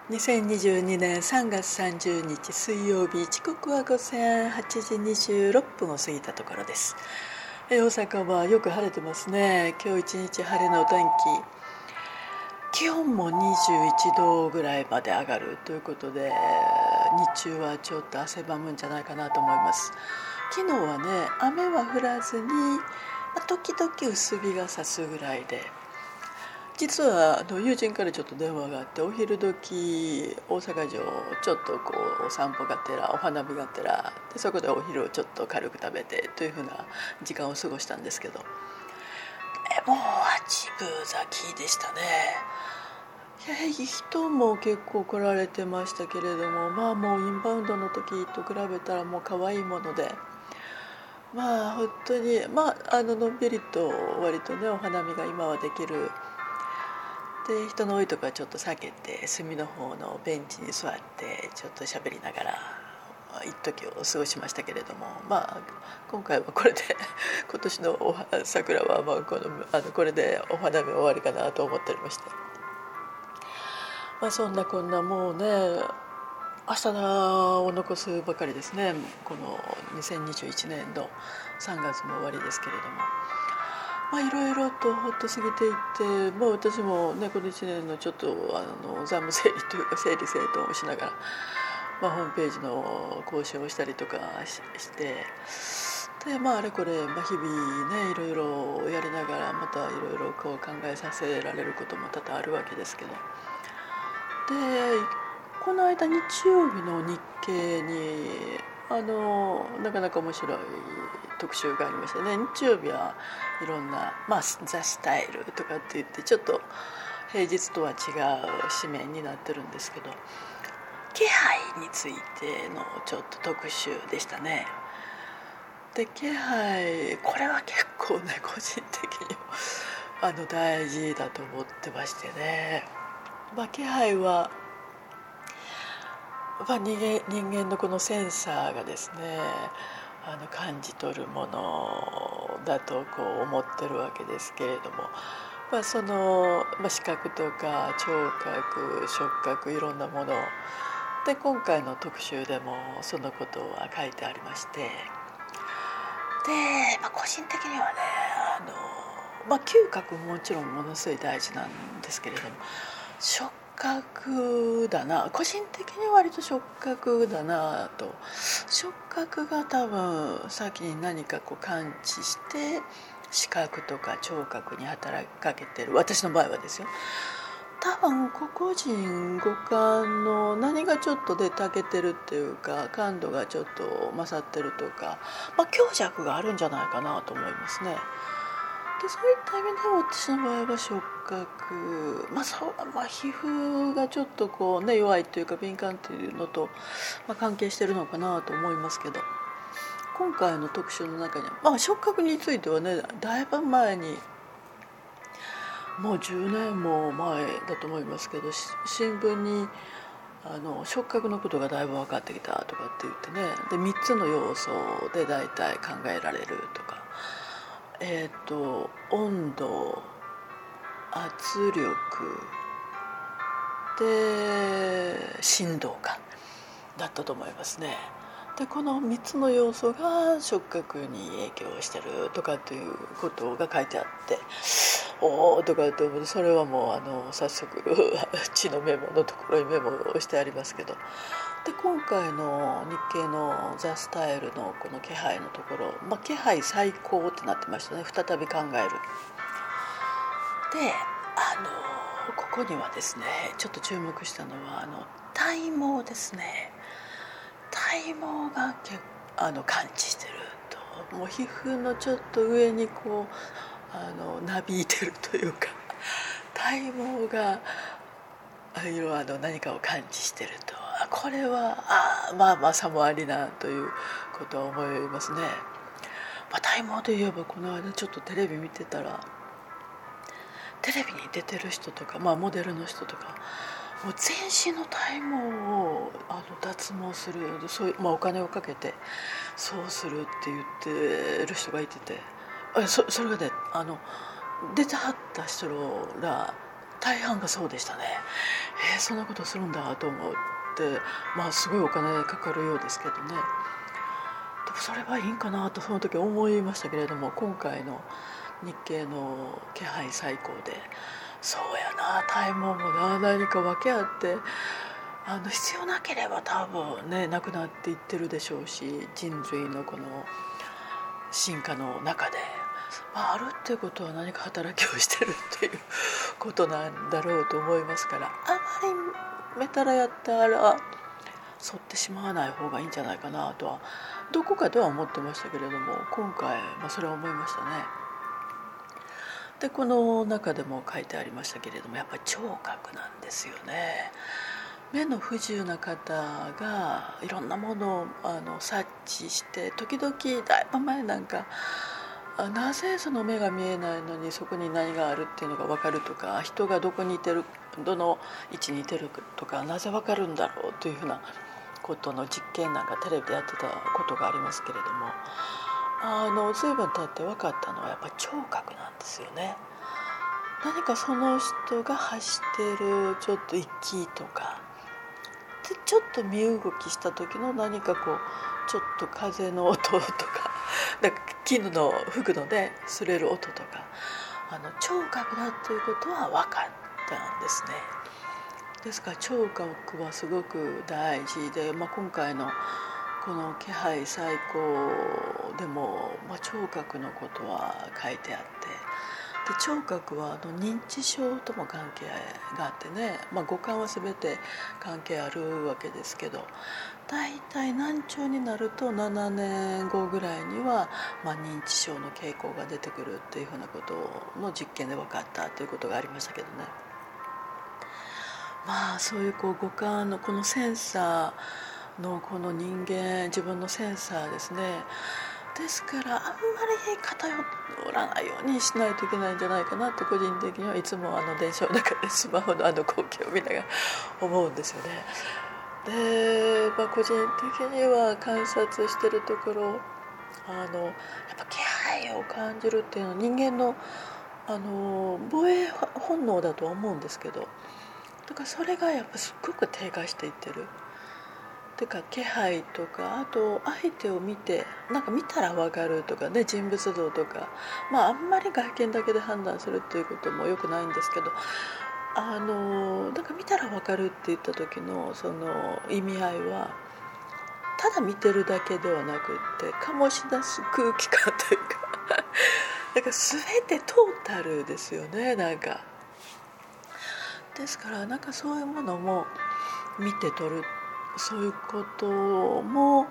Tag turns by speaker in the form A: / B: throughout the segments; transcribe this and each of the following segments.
A: 2022年3月30日水曜日、時刻は午前8時26分を過ぎたところです。大阪はよく晴れてますね。今日一日晴れのお天気、気温も21度ぐらいまで上がるということで、日中はちょっと汗ばむんじゃないかなと思います。昨日はね、雨は降らずに時々薄日が差すぐらいで、実は友人からちょっと電話があって、お昼時大阪城ちょっとお散歩がてらお花見がてらで、そこでお昼をちょっと軽く食べてというふうな時間を過ごしたんですけど、もう八分咲きでしたね。人も結構来られてましたけれども、もうインバウンドの時と比べたらもう可愛いもので、本当にのんびりと割とね、お花見が今はできる。で、人の多いところはちょっと避けて隅の方のベンチに座ってちょっと喋りながら一時を過ごしましたけれども、今回はこれで今年の桜はこれでお花見終わりかなと思っておりまして、そんなこんなもうね、明日を残すばかりですね。この2021年の3月も終わりですけれども、いろいろとほっと過ぎていって、私もね、この1年のちょっと残務整理というか整理整頓をしながら、ホームページの更新をしたりとかしてで、あれこれ、日々ね、いろいろやりながらまたいろいろ考えさせられることも多々あるわけですけど、でこの間日曜日の日経になかなか面白い特集がありましたね。日曜日はいろんな、ザ・スタイルとかって言ってちょっと平日とは違う紙面になってるんですけど、気配についてのちょっと特集でしたね。で、気配、これは結構ね、個人的に大事だと思ってましてね。気配は人間のこのセンサーがですね、感じ取るものだと思ってるわけですけれども、その、視覚とか聴覚、触覚、いろんなもので、今回の特集でもそのことは書いてありまして、で、個人的にはね、嗅覚ももちろんものすごい大事なんですけれども、触覚だな、個人的に割と触覚だなと。触覚が多分先に何か感知して視覚とか聴覚に働きかけてる、私の場合はですよ。多分個々人五感の何がちょっと出たけてるっていうか、感度がちょっと勝ってるとか、強弱があるんじゃないかなと思いますね。で、そういった意味では私の場合は触覚、皮膚がちょっと弱いというか敏感というのと、関係してるのかなと思いますけど、今回の特集の中には、触覚についてはね、だいぶ前に、もう10年も前だと思いますけど、新聞に触覚のことがだいぶ分かってきたとかって言ってね、で3つの要素で大体考えられるとか、温度、圧力で振動感だったと思いますね。で、この3つの要素が触覚に影響してるとかっていうことが書いてあって、おーとかって思って、それはもう早速血のメモのところにメモをしてありますけど、で、今回の日経のザ・スタイルのこの気配のところ、気配最高ってなってましたね。再び考える。で、ここにはですね、ちょっと注目したのは体毛ですね。体毛が感知してると、もう皮膚のちょっと上になびいてるというか、体毛が何かを感知してると、これはさもありなということは思いますね。体毛で言えば、この間ちょっとテレビ見てたら、テレビに出てる人とか、モデルの人とか、もう全身の体毛を脱毛する、そういう、お金をかけてそうするって言ってる人がいてて、それがね、出てはった人ら大半がそうでしたね。そんなことするんだと思って、すごいお金かかるようですけどね。でもそれはいいんかなとその時思いましたけれども、今回の日系の気配最高で、そうやな、体毛も何か分け合って必要なければ多分ねなくなっていってるでしょうし、人類のこの進化の中で、あるっていうことは何か働きをしてるっていうことなんだろうと思いますから、あまりメタラやったら剃ってしまわない方がいいんじゃないかなとはどこかでは思ってましたけれども、今回、それは思いましたね。でこの中でも書いてありましたけれども、やっぱり聴覚なんですよね。目の不自由な方がいろんなものを察知して、時々だいぶ前なんかなぜその目が見えないのにそこに何があるっていうのが分かるとか、人がどこにいてる、どの位置にいてるとか、なぜ分かるんだろうというふうなことの実験なんかテレビでやってたことがありますけれども、随分経って分かったのはやっぱり聴覚なんですよね。何かその人が発しているちょっと息とかで、ちょっと身動きした時の何かこうちょっと風の音とかなんか絹の吹くので擦れる音とか、聴覚だということは分かったんですね。ですから聴覚はすごく大事で、今回のこの気配最高でも、聴覚のことは書いてあって、で聴覚は認知症とも関係があってね、五感は全て関係あるわけですけど、だいたい難聴になると7年後ぐらいには、認知症の傾向が出てくるっていうふうなことの実験で分かったということがありましたけどね。そういう五感のこのセンサーのこの人間、自分のセンサーですね。ですからあんまり偏らないようにしないといけないんじゃないかなと、個人的にはいつも電車の中でスマホの光景を見ながら思うんですよね。で、個人的には観察してるところ、やっぱ気配を感じるっていうのは人間の防衛本能だとは思うんですけど、だからそれがやっぱすっごく低下していってる。てか気配とか、あと相手を見てなんか見たら分かるとかね、人物像とか、あんまり外見だけで判断するっていうこともよくないんですけど、なんか見たら分かるって言った時のその意味合いは、ただ見てるだけではなくって醸し出す空気感というかだから全てトータルですよね。なんかですから、なんかそういうものも見て取る、そういうことも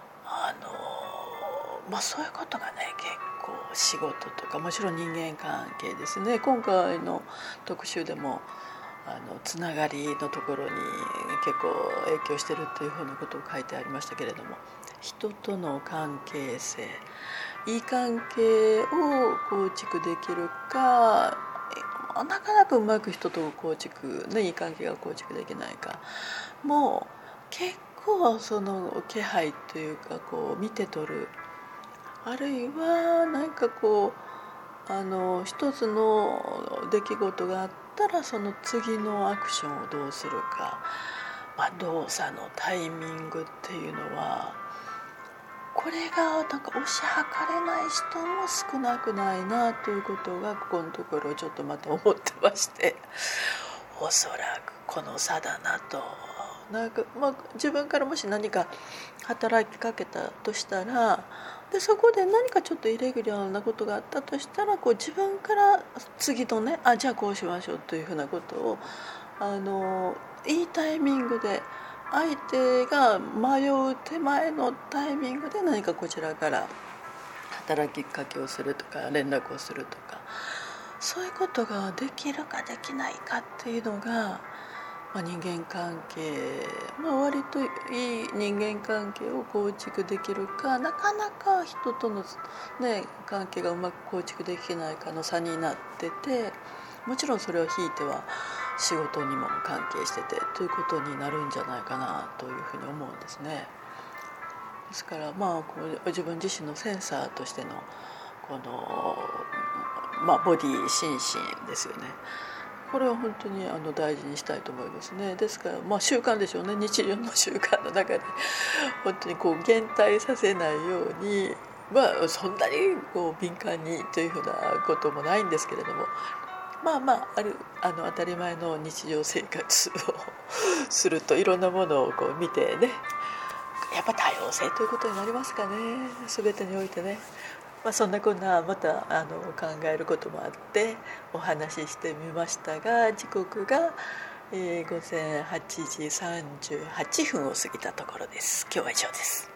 A: そういうことがね、結構仕事とか、もちろん人間関係ですね。今回の特集でもつながりのところに結構影響してるっていうふうなことを書いてありましたけれども、人との関係性、いい関係を構築できるか、なかなかうまく人と構築、いい関係が構築できないか、もう結構その気配というか、こう見て取る、あるいは何かこう一つの出来事があったらその次のアクションをどうするか、動作のタイミングっていうのは、これがなんか推し量れない人も少なくないなということがここのところちょっとまた思ってまして、おそらくこの差だなと。なんか自分からもし何か働きかけたとしたら、でそこで何かちょっとイレギュラーなことがあったとしたら、こう自分から次のね、じゃあこうしましょうというふうなことをいいタイミングで、相手が迷う手前のタイミングで何かこちらから働きかけをするとか連絡をするとか、そういうことができるかできないかっていうのが、人間関係、割といい人間関係を構築できるか、なかなか人との、関係がうまく構築できないかの差になってて、もちろんそれをひいては仕事にも関係しててということになるんじゃないかなというふうに思うんですね。ですからこう自分自身のセンサーとしてのこの、ボディ心身ですよね。 これは本当に大事にしたいと思いますね。ですから、習慣でしょうね。日常の習慣の中で本当に減退させないように、そんなに敏感にというふうなこともないんですけれども、当たり前の日常生活をするといろんなものを見てね、やっぱ多様性ということになりますかね、全てにおいてね。そんなこんなまた考えることもあってお話ししてみましたが、時刻が、午前8時38分を過ぎたところです。今日は以上です。